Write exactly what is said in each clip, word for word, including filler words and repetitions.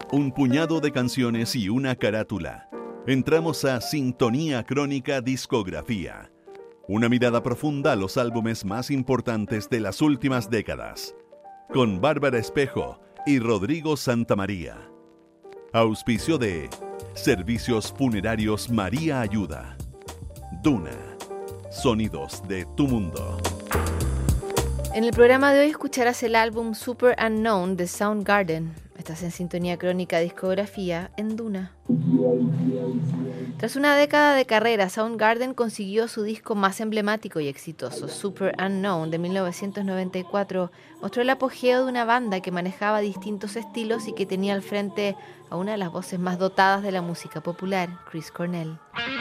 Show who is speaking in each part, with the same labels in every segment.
Speaker 1: Un puñado de canciones y una carátula. Entramos a Sintonía Crónica Discografía. Una mirada profunda a los álbumes más importantes de las últimas décadas. Con Bárbara Espejo y Rodrigo Santamaría. Auspicio de Servicios Funerarios María Ayuda. Duna. Sonidos de tu mundo.
Speaker 2: En el programa de hoy escucharás el álbum Super Unknown de Soundgarden. Estás en Sintonía Crónica Discografía en Duna. Tras una década de carrera, Soundgarden consiguió su disco más emblemático y exitoso, Super Unknown, de mil novecientos noventa y cuatro. Mostró el apogeo de una banda que manejaba distintos estilos y que tenía al frente a una de las voces más dotadas de la música popular, Chris Cornell.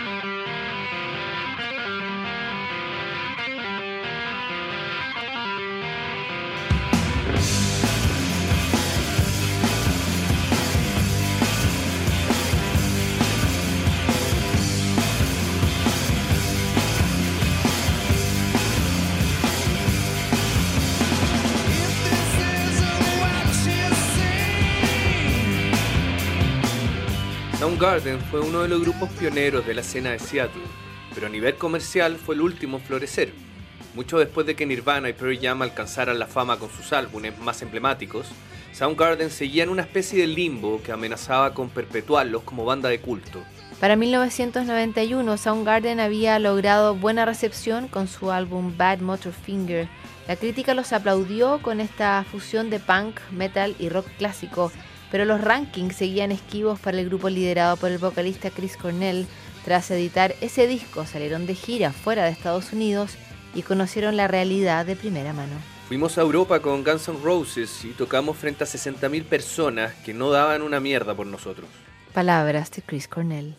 Speaker 3: Soundgarden fue uno de los grupos pioneros de la escena de Seattle, pero a nivel comercial fue el último en florecer. Mucho después de que Nirvana y Pearl Jam alcanzaran la fama con sus álbumes más emblemáticos, Soundgarden seguía en una especie de limbo que amenazaba con perpetuarlos como banda de culto.
Speaker 2: Para mil novecientos noventa y uno, Soundgarden había logrado buena recepción con su álbum Bad Motor Finger. La crítica los aplaudió con esta fusión de punk, metal y rock clásico, pero los rankings seguían esquivos para el grupo liderado por el vocalista Chris Cornell. Tras editar ese disco, salieron de gira fuera de Estados Unidos y conocieron la realidad de primera mano.
Speaker 3: Fuimos a Europa con Guns N' Roses y tocamos frente a sesenta mil personas que no daban una mierda por nosotros.
Speaker 2: Palabras de Chris Cornell.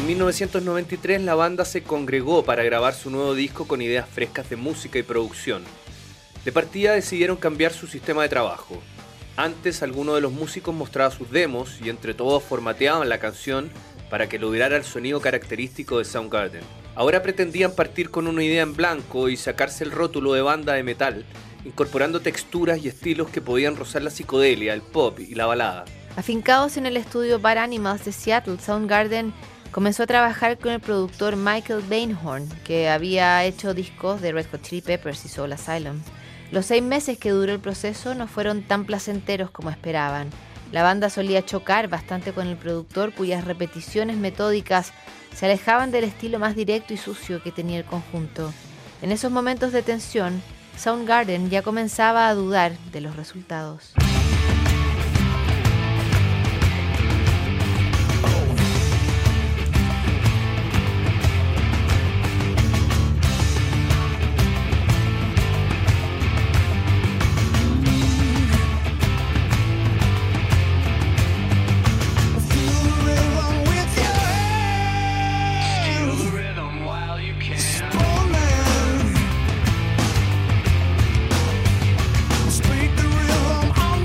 Speaker 3: En mil novecientos noventa y tres la banda se congregó para grabar su nuevo disco con ideas frescas de música y producción. De partida decidieron cambiar su sistema de trabajo. Antes alguno de los músicos mostraba sus demos y entre todos formateaban la canción para que lograra el sonido característico de Soundgarden. Ahora pretendían partir con una idea en blanco y sacarse el rótulo de banda de metal, incorporando texturas y estilos que podían rozar la psicodelia, el pop y la balada.
Speaker 2: Afincados en el estudio Bad Animals de Seattle, Soundgarden comenzó a trabajar con el productor Michael Beinhorn, que había hecho discos de Red Hot Chili Peppers y Soul Asylum. Los seis meses que duró el proceso no fueron tan placenteros como esperaban. La banda solía chocar bastante con el productor, cuyas repeticiones metódicas se alejaban del estilo más directo y sucio que tenía el conjunto. En esos momentos de tensión, Soundgarden ya comenzaba a dudar de los resultados.
Speaker 4: Speak the rhythm on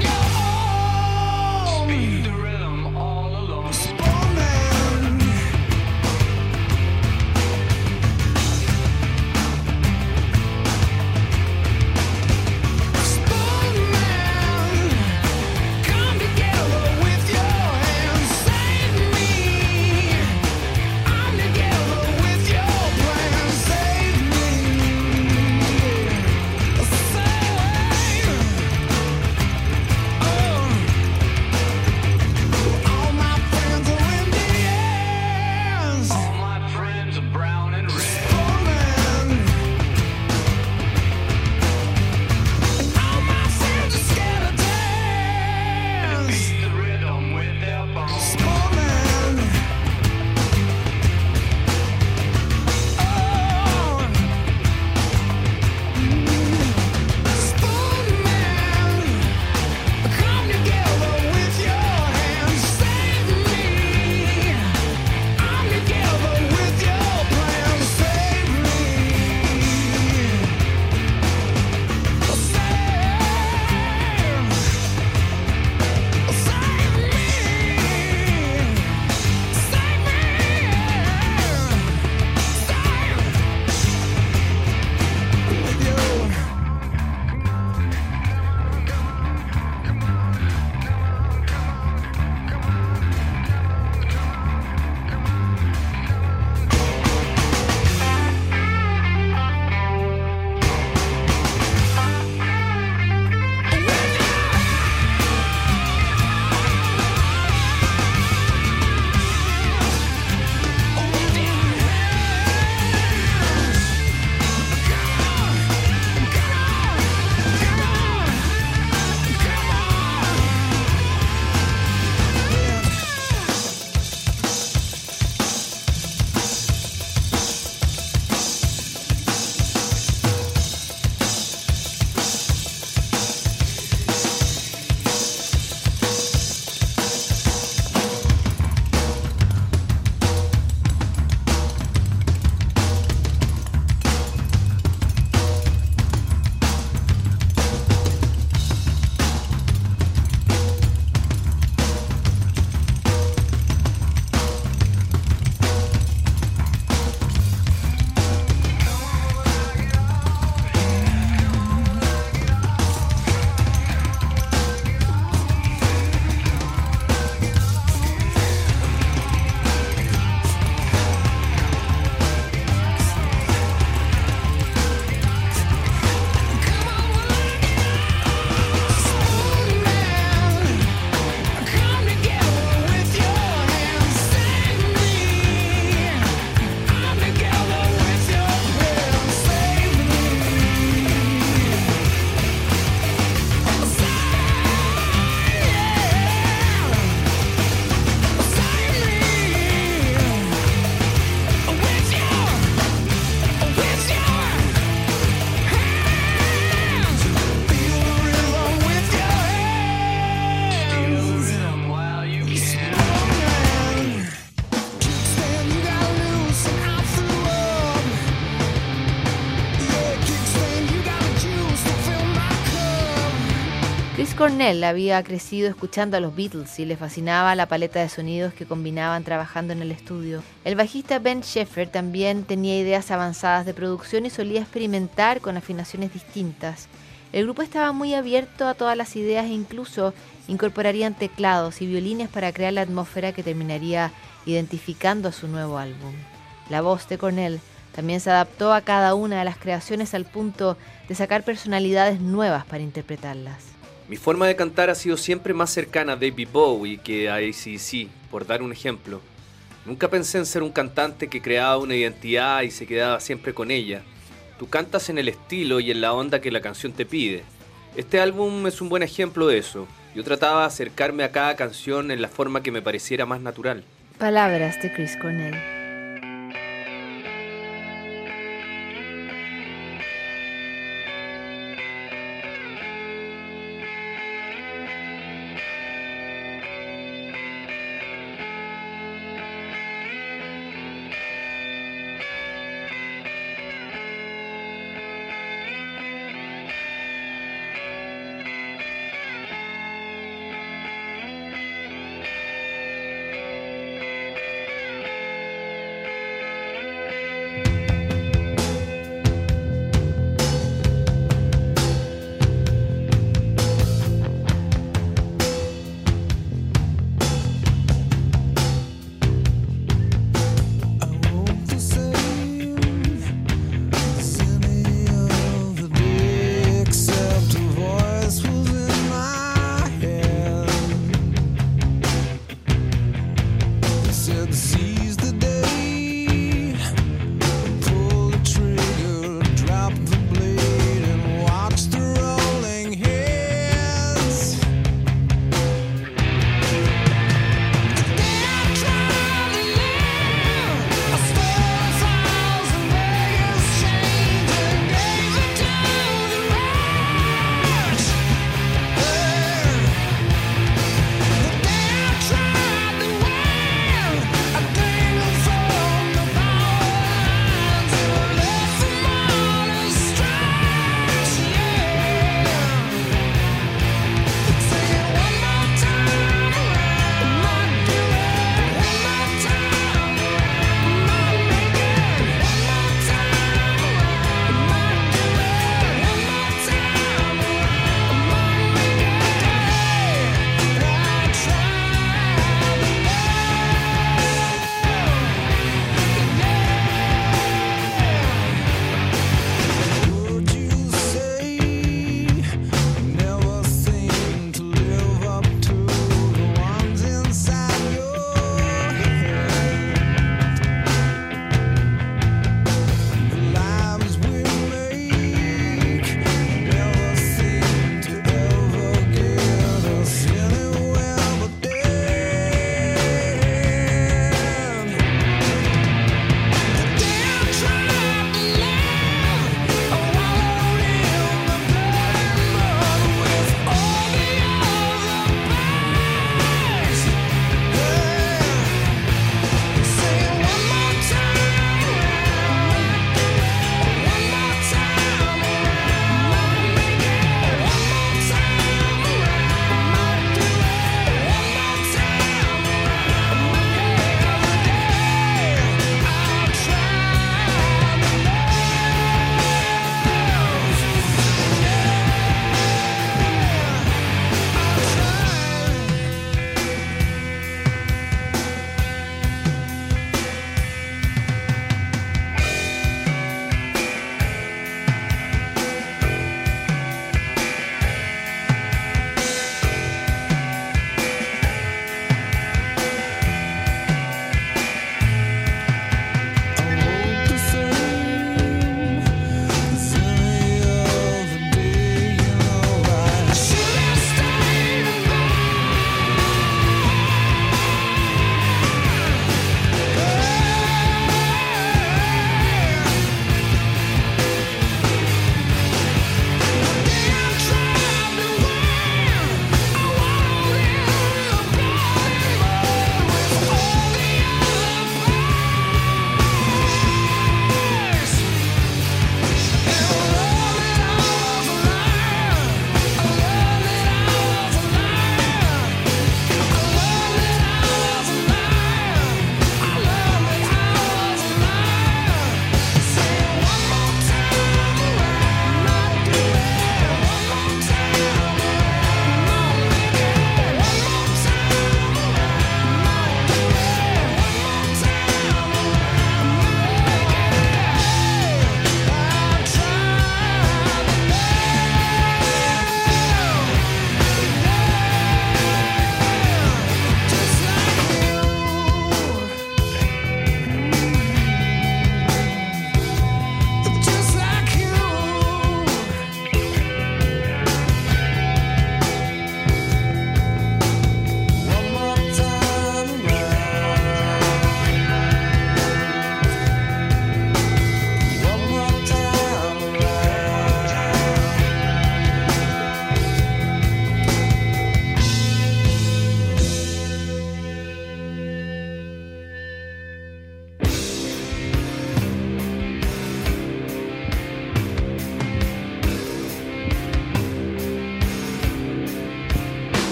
Speaker 2: Cornell había crecido escuchando a los Beatles y le fascinaba la paleta de sonidos que combinaban trabajando en el estudio. El bajista Ben Shepherd también tenía ideas avanzadas de producción y solía experimentar con afinaciones distintas. El grupo estaba muy abierto a todas las ideas e incluso incorporarían teclados y violines para crear la atmósfera que terminaría identificando a su nuevo álbum. La voz de Cornell también se adaptó a cada una de las creaciones al punto de sacar personalidades nuevas para interpretarlas.
Speaker 3: Mi forma de cantar ha sido siempre más cercana a David Bowie que a A C D C, por dar un ejemplo. Nunca pensé en ser un cantante que creaba una identidad y se quedaba siempre con ella. Tú cantas en el estilo y en la onda que la canción te pide. Este álbum es un buen ejemplo de eso. Yo trataba de acercarme a cada canción en la forma que me pareciera más natural.
Speaker 2: Palabras de Chris Cornell.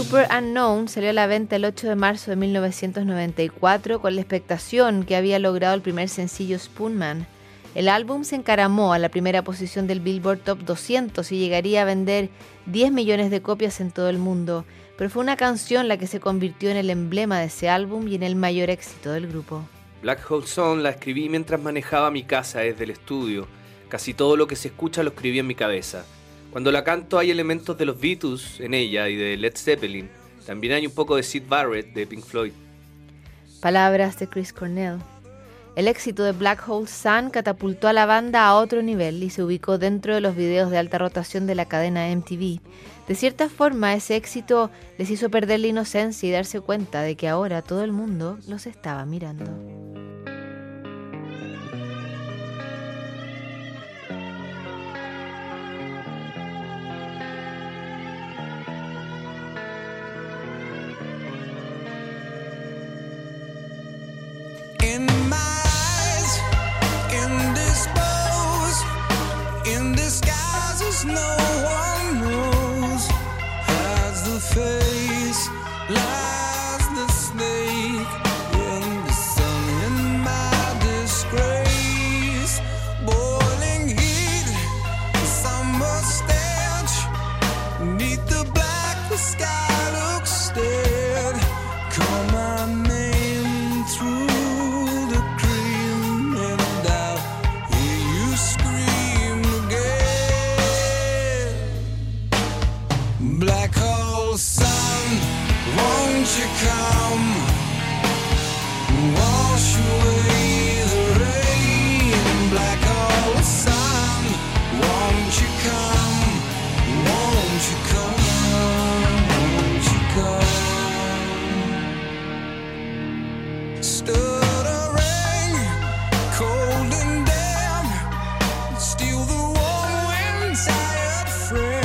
Speaker 2: Super Unknown salió a la venta el ocho de marzo de mil novecientos noventa y cuatro con la expectación que había logrado el primer sencillo Spoonman. El álbum se encaramó a la primera posición del Billboard Top doscientos y llegaría a vender diez millones de copias en todo el mundo, pero fue una canción la que se convirtió en el emblema de ese álbum y en el mayor éxito del grupo.
Speaker 3: Black Hole Sun la escribí mientras manejaba mi casa desde el estudio. Casi todo lo que se escucha lo escribí en mi cabeza. Cuando la canto hay elementos de los Beatles en ella y de Led Zeppelin. También hay un poco de Syd Barrett de Pink Floyd.
Speaker 2: Palabras de Chris Cornell. El éxito de Black Hole Sun catapultó a la banda a otro nivel y se ubicó dentro de los videos de alta rotación de la cadena M T V. De cierta forma, ese éxito les hizo perder la inocencia y darse cuenta de que ahora todo el mundo los estaba mirando.
Speaker 4: In my eyes, indisposed, in disguises no one knows. Hides the face, lies the snake in the sun. In my disgrace, boiling heat, summer stench. Neath the black, the sky looks dead. Call my name through Black hole sun, won't you come, wash away the rain. Black hole sun, won't you come, won't you come, won't you come. Stuttering, cold and damp, steal the warm wind, tired friend.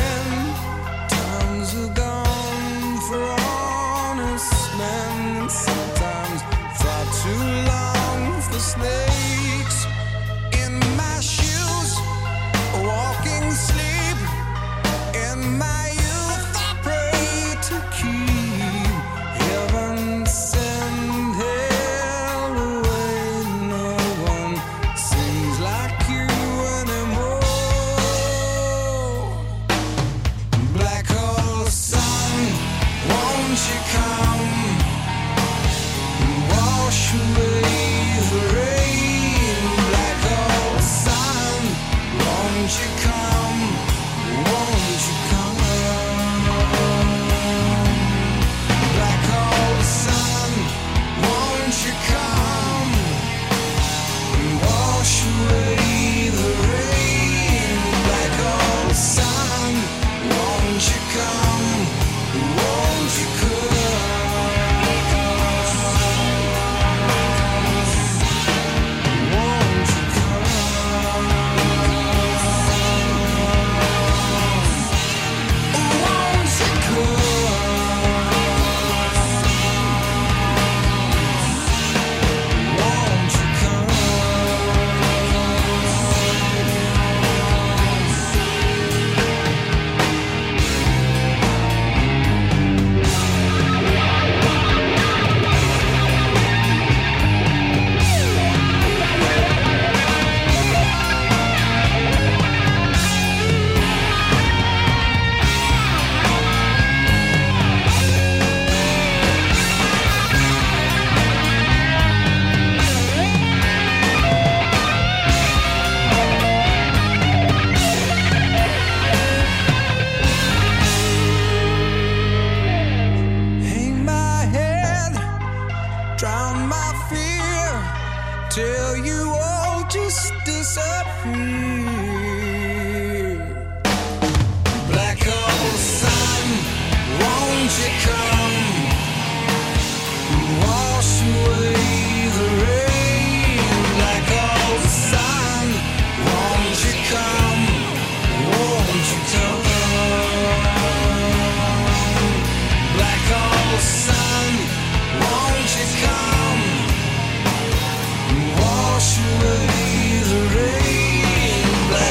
Speaker 4: Sometimes far too long for snakes in my shoes, walking sleep. In my youth I pray to keep heaven send hell away. No one seems like you anymore. Black hole sun, won't you come, wash away the rain. Black hole sun, won't you come, won't you come. Black hole sun, won't you come, wash away the rain. Black hole sun, won't you come, won't you come. Wash away the rain.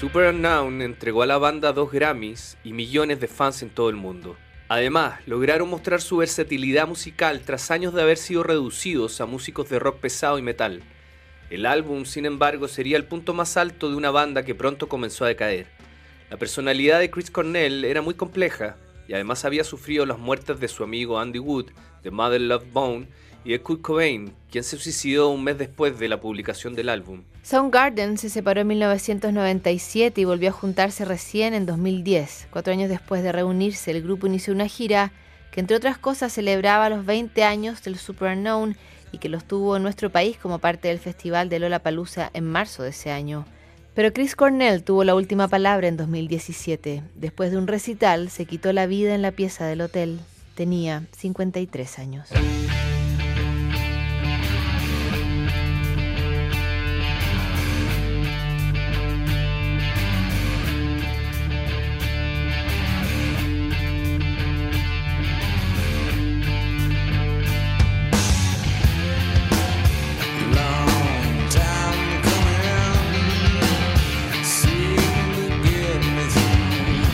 Speaker 3: Superunknown entregó a la banda dos Grammys y millones de fans en todo el mundo. Además, lograron mostrar su versatilidad musical tras años de haber sido reducidos a músicos de rock pesado y metal. El álbum, sin embargo, sería el punto más alto de una banda que pronto comenzó a decaer. La personalidad de Chris Cornell era muy compleja y además había sufrido las muertes de su amigo Andy Wood, de Mother Love Bone, y de Kurt Cobain, quien se suicidó un mes después de la publicación del álbum.
Speaker 2: Soundgarden se separó en mil novecientos noventa y siete y volvió a juntarse recién en dos mil diez. Cuatro años después de reunirse, el grupo inició una gira que, entre otras cosas, celebraba los veinte años del Superunknown y que los tuvo en nuestro país como parte del festival de Lollapalooza en marzo de ese año. Pero Chris Cornell tuvo la última palabra en dos mil diecisiete. Después de un recital, se quitó la vida en la pieza del hotel. Tenía cincuenta y tres años.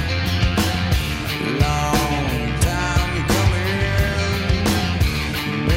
Speaker 4: Long time coming,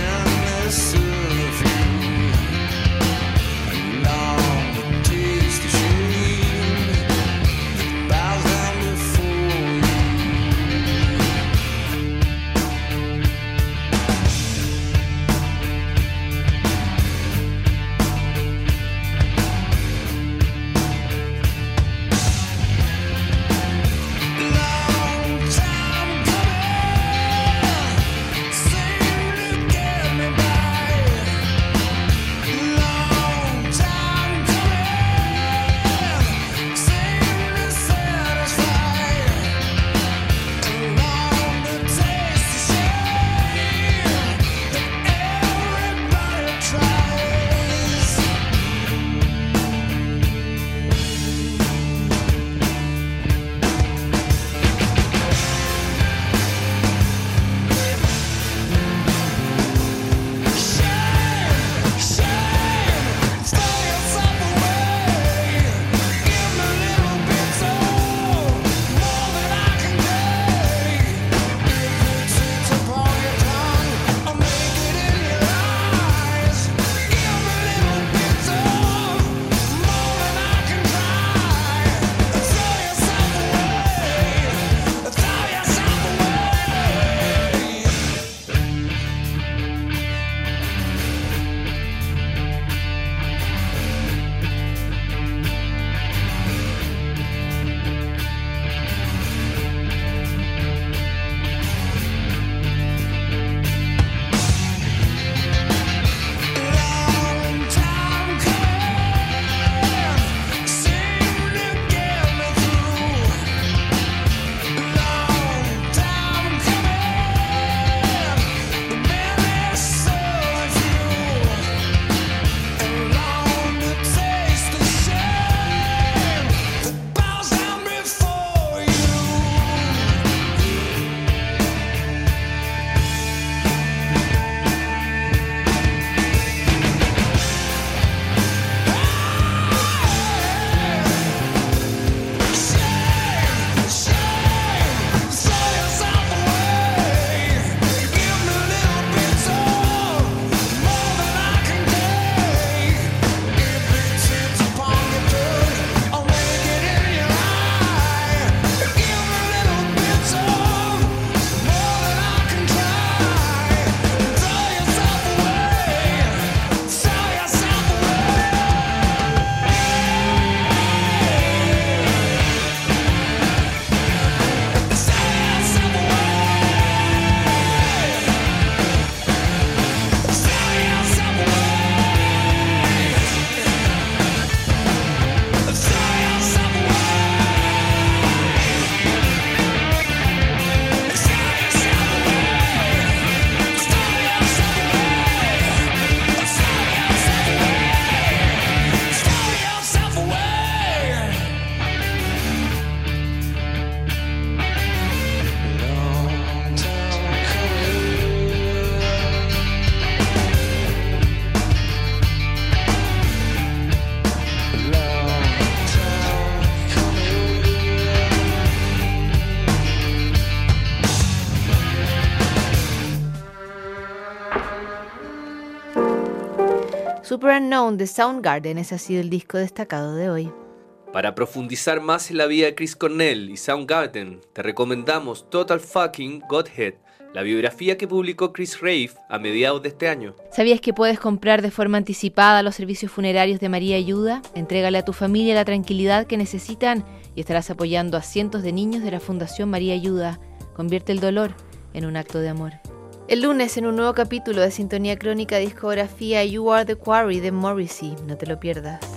Speaker 2: Super Unknown de Soundgarden es así el disco destacado de hoy.
Speaker 3: Para profundizar más en la vida de Chris Cornell y Soundgarden, te recomendamos Total Fucking Godhead, la biografía que publicó Chris Rave a mediados de este año.
Speaker 2: ¿Sabías que puedes comprar de forma anticipada los servicios funerarios de María Ayuda? Entrégale a tu familia la tranquilidad que necesitan y estarás apoyando a cientos de niños de la Fundación María Ayuda. Convierte el dolor en un acto de amor. El lunes, en un nuevo capítulo de Sintonía Crónica Discografía, You Are the Quarry de Morrissey. No te lo pierdas.